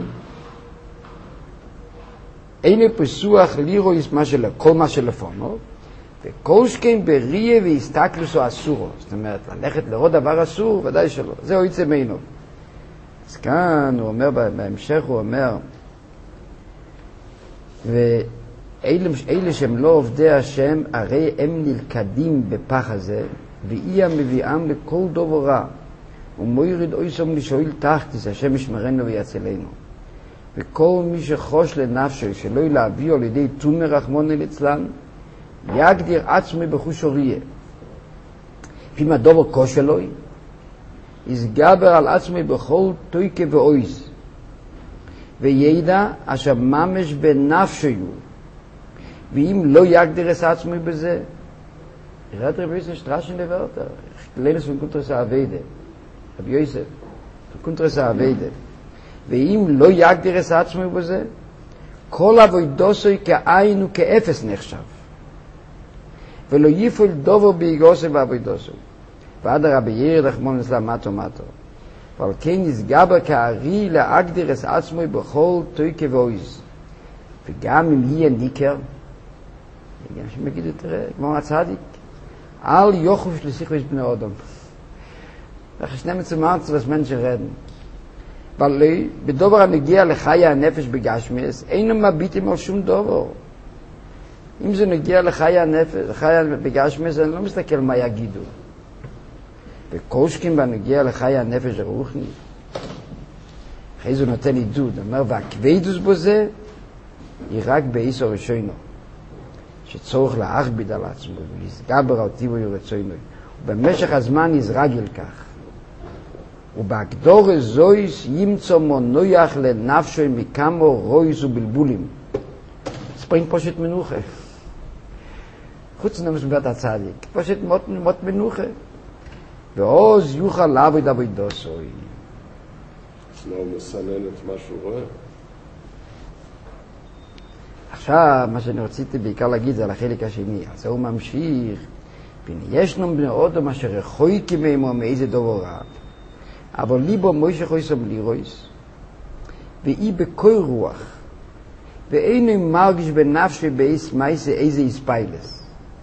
B: אין פסוח לירויס מה של, כל מה שלפונו, וכל שכן בריאה והסתכלוס או אסורו. זאת אומרת, ללכת לראות דבר אסור, ודאי שלא. זה אויצם עינוב. אז כאן הוא אומר, בהמשך הוא אומר, ואלה שהם לא עובדי השם, הרי הם נלכדים בפח הזה, ואי המביאם לכל דובר רע, ומוירד אויסום לשאול תחתיס, השם ישמרנו ויצלנו. וכל מי שחוש לנפשו, שלא להביאו על ידי תומר רחמון אל אצלן, יגדיר עצמו בחוש אוריה. אם הדובר כושלוי, יסגבר על עצמו בכל תויקה ואויז, וידע אשר ממש בנפשו יהיו. ואם לא יגדיר את עצמו בזה, ירד רבי יוסף שטרשן לברטה, לנס וקונטרס העבדה, רבי יוסף, וקונטרס העבדה. ואם לא יגדיר את עצמו בזה, כל עבודוסוי כעין וכאפס נחשב. ולא יפעל דובר ביגוסי בעבודוסוי. ועד הרבי ירד רחמון אצלם מטו מטו. ועל כן יסגבר כארי להגדיר את עצמו בכל תויקה ואויז. וגם אם יהיה ניקר, גם שמגידו תראה, כמו הצדיק, אל יוחוש לשיחוש בני אדם. וכי שני מצומרת was Menschen reden. weil בדובר הנגיע לחיי הנפש בגשמיס, אינו מביטים על שום דובר. אם זה נגיע לחיי הנפש, לחיי בגשמיס, אני לא מסתכל מה יגידו. וקושקים בנגיע לחיי הנפש הרוחני. אחרי זה נותן עידוד, אומר, והכבדוס בזה, היא רק באיסו ראשונו. שצורך להכביד על עצמו, ולסגבר על טיבו ירצוינו. ובמשך הזמן יזרגל כך. ובהגדור זויס ימצא מונויח לנפשו מכמו רויס ובלבולים. ספרינג פושט מנוחה. חוץ נמשבט הצדיק. פושט מות, מות מנוחה. ועוז יוכל לעבוד עבודו סוי.
D: אז לא מסנן את מה שהוא רואה.
B: עכשיו, מה שאני רציתי בעיקר להגיד זה על החלק השני. אז הוא ממשיך. וישנם בני אדם אשר רחוקים מהם מאיזה דבר רע. אבל ליבו מוישה חויסם לירויס, ואי בכל רוח, ואינו מרגיש בנפשי באיס מייסה איזה איספיילס.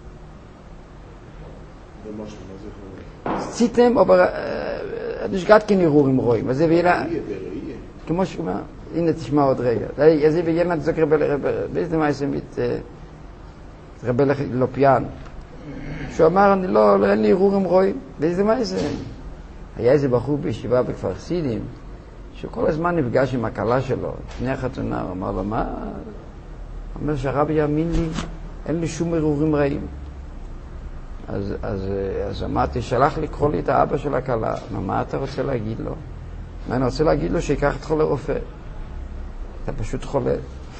B: ציתם, אבל נשגעת כנירור עם רואים. אז זה וילה... כמו שאומר, הנה תשמע עוד רגע. אז זה וילה נצוק רבל רבל, באיזה מייסה מת... רבל לופיאן. שהוא אמר, אני לא, אין לי ערעור עם רואים. באיזה מייסה? היה איזה בחור בישיבה בכפר חסידים, שהוא כל הזמן נפגש עם הקלה שלו, לפני החתונה, הוא אמר לו, מה? הוא אומר שהרבי יאמין לי, אין לי שום ערעורים רעים. אז, אז, אז אמרתי, שלח לקרוא לי את האבא של הקלה. מה, מה אתה רוצה להגיד לו? מה, אני רוצה להגיד לו שיקח אותך לרופא. אתה פשוט חולה.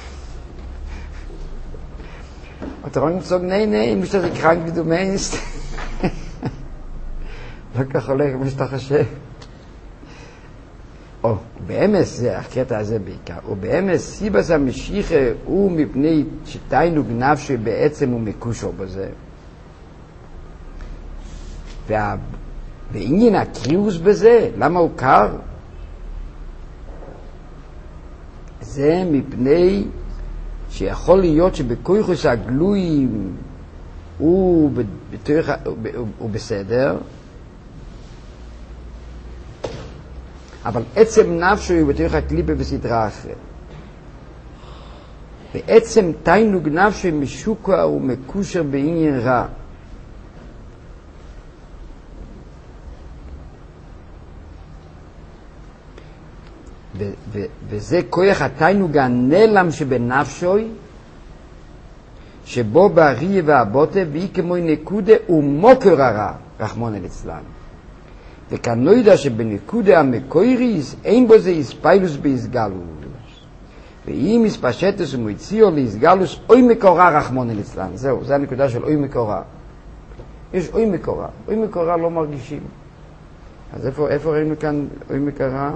B: אתה רואה למצוא, ני, ני, מי שאתה קרנק ודומייסט. לא כך הולך כמו שאתה חושב. או, באמס, זה הקטע הזה בעיקר, ובאמס סיבס המשיחה הוא מפני שתיינו גנב שבעצם הוא מקושו בזה. וה... בעניין הקריאוס בזה, למה הוא קר? זה מפני שיכול להיות שבכויחוס הגלויים הוא, בתוך... הוא בסדר, אבל עצם נפשו הוא בתוך הקליפה בסדרה אחרת. בעצם תיינוג נפשו משוקע הוא מקושר בעניין רע. ו- ו- וזה כוח התיינוג הנעלם שבנפשוי, שבו באריה והבוטה והיא כמו נקודה ומוקר הרע, רחמון אל אצלן. וכאן לא יודע שבנקודה המקויריס אין בו זה איספיילוס באיסגלוס. ואם איספשטוס ומויציאו לאיסגלוס אוי מקורה רחמון אל אצלן. זהו, זה הנקודה של אוי מקורה. יש אוי מקורה. אוי מקורה לא מרגישים. אז איפה, איפה ראינו כאן אוי מקרה?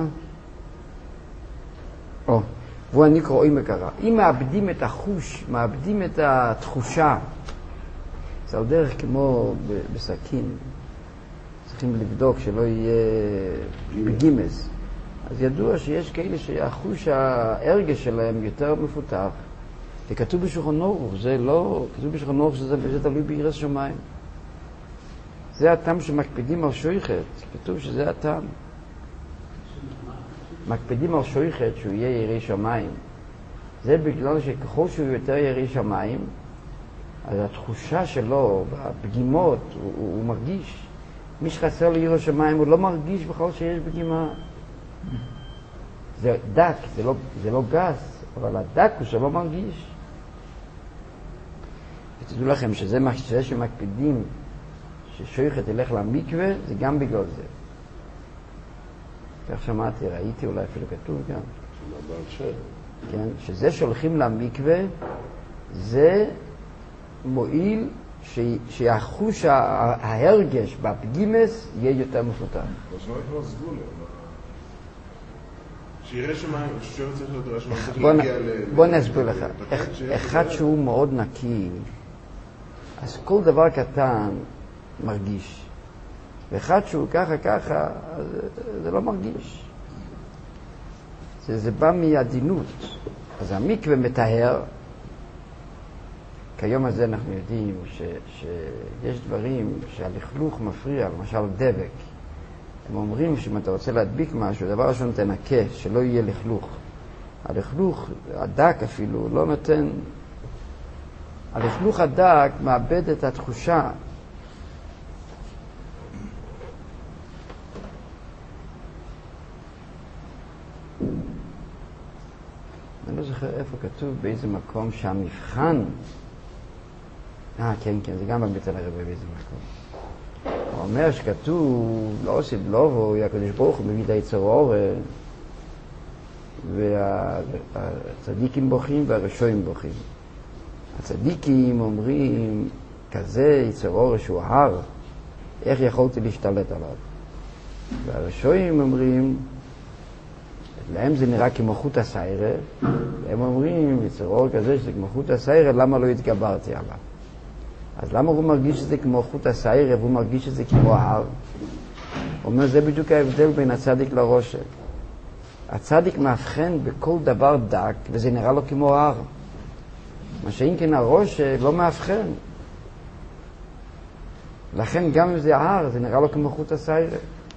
B: או, והוא הנקרא אוי מקרה. אם מאבדים את החוש, מאבדים את התחושה, זה על דרך כמו בסכין. צריכים לבדוק שלא יהיה בגימס. אז ידוע שיש כאלה שהחוש ההרגש שלהם יותר מפותח. וכתוב בשולחן ערוך, זה לא, כתוב בשולחן ערוך שזה, זה תלוי ביראת שמיים. זה הטעם שמקפידים על שויכת, כתוב שזה הטעם. מקפידים על שויכת שהוא יהיה ירא שמיים. זה בגלל שככל שהוא יותר ירא שמיים, אז התחושה שלו, הפגימות, הוא, הוא, הוא מרגיש. מי שחסר לירא שמיים הוא לא מרגיש בכלל שיש פגימה. זה דק, זה לא, זה לא גס, אבל הדק הוא שלא מרגיש. ותדעו לכם שזה מה שזה שמקפידים ששויכת ילך למקווה, זה גם בגלל זה. כך שמעתי, ראיתי, אולי אפילו כתוב גם. כן, שזה שהולכים למקווה, זה מועיל ש... שהחוש ההרגש בפגימס יהיה יותר מפותח.
C: אז לא יקרא סגולה. שיראה שמיים, ששואר צריך להיות רע שמיים, צריך להגיע ל...
B: בוא נסביר לך. אחד שהוא מאוד נקי, אז כל דבר קטן מרגיש. ואחד שהוא ככה ככה, זה לא מרגיש. זה, זה בא מעדינות. אז המקווה מטהר. כיום הזה אנחנו יודעים ש, שיש דברים שהלכלוך מפריע, למשל דבק. הם אומרים שאם אתה רוצה להדביק משהו, דבר ראשון תנקה, שלא יהיה לכלוך. הלכלוך, הדק אפילו, לא נותן... הלכלוך הדק מאבד את התחושה. אני לא זוכר איפה כתוב, באיזה מקום שהמבחן... אה, כן, כן, זה גם בבית על הרבה באיזה מקום. הוא אומר שכתוב, לא עושה בלובו, הקדוש ברוך הוא מביא את היצר אור, והצדיקים בוכים והרשועים בוכים. הצדיקים אומרים, כזה יצר אור שהוא הר, איך יכולתי להשתלט עליו? והרשועים אומרים, להם זה נראה כמו חוט הסיירה, והם אומרים, יצר אור כזה שזה כמו חוט הסיירה, למה לא התגברתי עליו? אז למה הוא מרגיש שזה כמו חוט הסיירה, והוא מרגיש שזה כמו ההר? הוא אומר, זה בדיוק ההבדל בין הצדיק לרושם. הצדיק מאבחן בכל דבר דק, וזה נראה לו כמו הר. מה שאם כן הראש לא מאבחן. לכן גם אם זה הר, זה נראה לו כמו חוט הסיירה.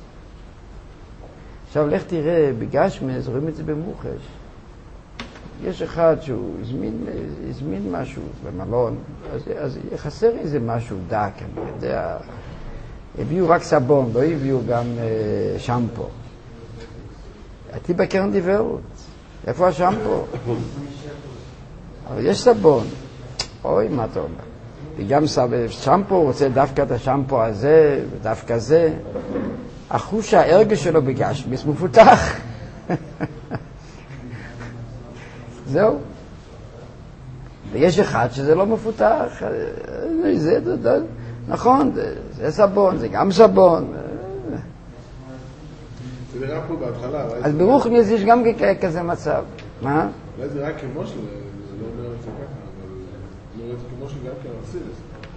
B: עכשיו לך תראה, בגשמס רואים את זה במוחש. יש אחד שהוא הזמין, הזמין משהו במלון, אז, אז חסר איזה משהו דק, אני יודע. הביאו רק סבון, לא הביאו גם uh, שמפו. הייתי בקרן דיברות. איפה השמפו? אבל יש סבון. אוי, מה אתה אומר? וגם שמפו רוצה דווקא את השמפו הזה, ודווקא זה. החוש ההרגש שלו בגשמיס מפותח. זהו. ויש אחד שזה לא מפותח. זה, זה, זה, נכון, זה, זה סבון, זה גם סבון.
C: זה נראה פה בהתחלה.
B: אז ברוחניאס יש גם כזה מצב. מה?
C: אולי זה רק כמו של, זה לא אומר את זה ככה, אבל אני רואה את זה כמו של גם כן ארסידס.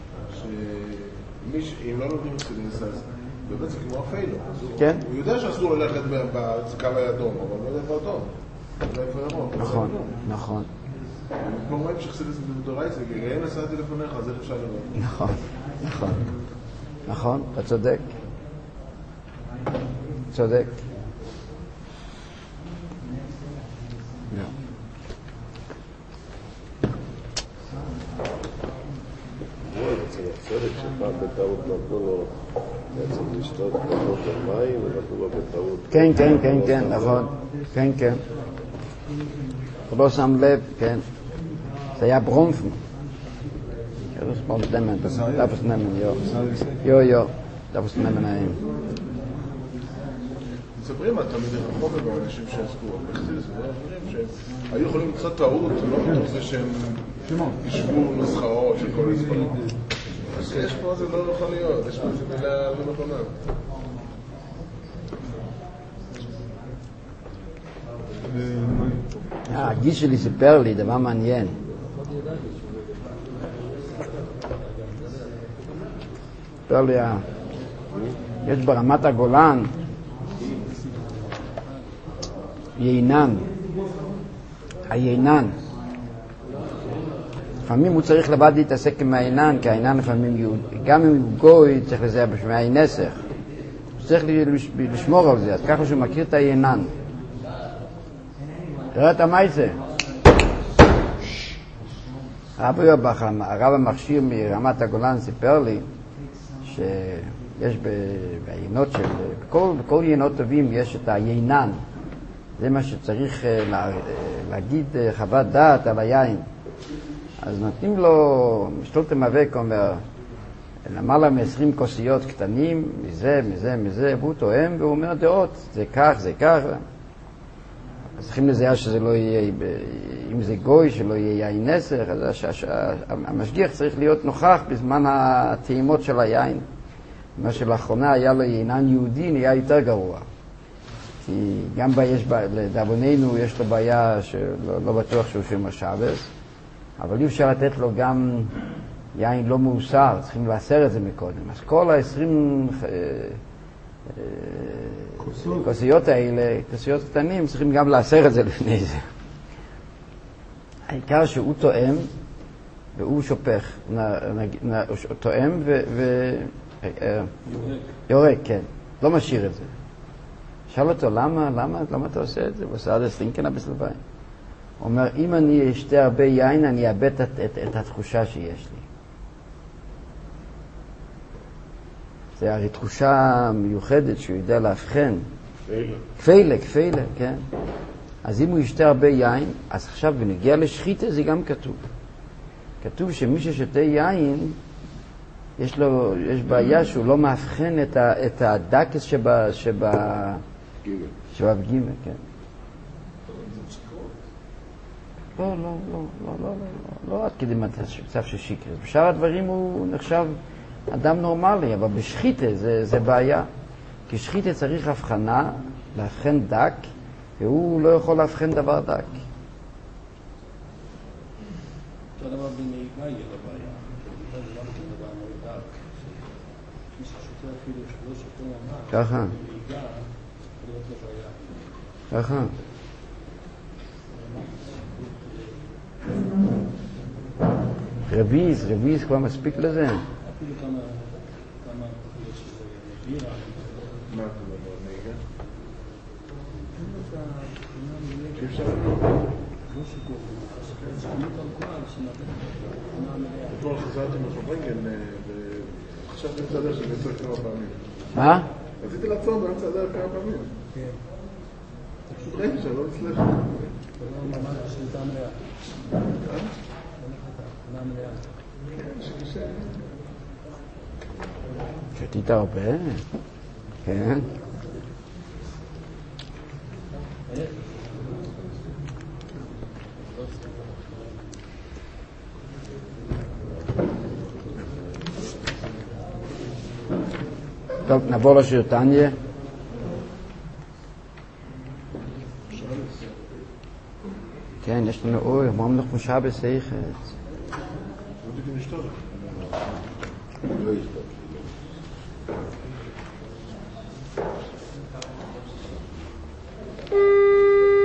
C: שאם לא לומדים ארסידס, אז באמת זה כמו הפיילו.
B: כן.
C: הוא יודע שאסור ללכת בקו הידום, אבל לא יודע איפה אדום. לא איפה ירוק.
B: נכון, נכון.
C: כמו רואים שחסידס מדורייסה, ראי נסעתי לפניך, אז איך אפשר לראות?
B: נכון, נכון. נכון, אתה צודק. צודק.
D: אצל הצדק שפעם בטעות נתנו לו בעצם לשתות כמות של מים ונתנו לו בטעות.
B: כן, כן, כן, כן, נכון. כן, כן. הוא לא שם לב, כן. זה היה ברומפן. Das war mit dem, das darf es nehmen, ja. Ja, ja, darf es nehmen ein.
C: מספרים על תלמידי חכמים ואנשים שעסקו בחסידות ודברים שהיו יכולים קצת טעות, לא מתוך זה שהם ישבו נוסחאות של כל הספרים. יש פה זה לא יכול להיות, יש פה איזה מילה לא נכונה.
B: הגיש שלי סיפר לי דבר מעניין. סיפר לי, יש ברמת הגולן יינן, היינן. לפעמים הוא צריך לבד להתעסק עם היינן, כי היינן לפעמים יהוד, גם אם הוא גוי צריך לזה בשביל הינסך. הוא צריך לשמור על זה, אז ככה שהוא מכיר את היינן. תראה את המייסה. הרב המכשיר מרמת הגולן סיפר לי שיש בעיינות של, בכל, בכל יינות טובים יש את היינן. זה מה שצריך להגיד חוות דעת על היין. אז נותנים לו, משתלתם אבק אומר, למעלה מ-עשרים כוסיות קטנים, מזה, מזה, מזה, והוא טועם והוא אומר דעות, זה כך, זה כך. אז צריכים לזהה שזה לא יהיה, אם זה גוי, שלא יהיה יין נסך, אז המשגיח צריך להיות נוכח בזמן הטעימות של היין. מה שלאחרונה היה לו יינן יהודי, נהיה יותר גרוע. כי גם יש, לדאבוננו יש לו בעיה שלא לא בטוח שהוא שומר שבת, אבל אי אפשר לתת לו גם יין לא מאוסר, צריכים לאסר את זה מקודם. אז כל ה-עשרים כוסיות האלה, כוסיות קטנים, צריכים גם לאסר את זה לפני זה. העיקר שהוא טועם והוא שופך, הוא טועם ויורק, כן, לא משאיר את זה. שאל אותו, למה, למה, למה אתה עושה את זה? הוא עושה עד הסטינקנה בסלביים. הוא אומר, אם אני אשתה הרבה יין, אני אאבד את, את, את התחושה שיש לי. זה הרי תחושה מיוחדת שהוא יודע להבחן. כפילה. כפילה, כפילה, כן. אז אם הוא ישתה הרבה יין, אז עכשיו בנגיע לשחיתה זה גם כתוב. כתוב שמי ששותה יין, יש לו, יש בעיה שהוא לא מאבחן את, ה, את הדקס שבה, שבה, שבה בגימל, כן. לא, לא, לא, לא, לא, לא, לא, לא עד כדי מצב של שיקר. בשאר הדברים הוא נחשב אדם נורמלי, אבל בשחיתה זה, זה בעיה. כי שחיתה צריך הבחנה, להבחן דק, והוא לא יכול להבחן דבר דק.
F: אותו דבר בנהיגה יהיה לו בעיה. זה לא מכיר דבר מאוד דק. מי ששותה אפילו שלא שותה ממש,
B: ככה.
F: בנהיגה, זה להיות לו בעיה.
B: ככה. רביז, רביז כבר מספיק לזה.
F: אפילו כמה, כמה תוכניות שזה בירה.
C: מה אתה מדבר, נהיגה?
F: אי אפשר לא שיקור, שכנות אלכוהול שנתנה מלאה.
C: אתמול חזרתי מחברנגן וחשבתי באמצע הדרך שאני צריך כמה פעמים.
B: מה?
C: רציתי לעצור באמצע הדרך כמה פעמים.
F: כן.
C: פשוט ראיתי שאני לא מצליח.
F: זה לא ממש שליטה מלאה. שליטה מלאה.
C: שקשה.
B: שתית הרבה? כן. טוב, נעבור לשיר תניה. כן, יש לנו אוי, אמרנו לך משה בסייחת.
C: לא תגיד נשתור.
D: לא ישתור.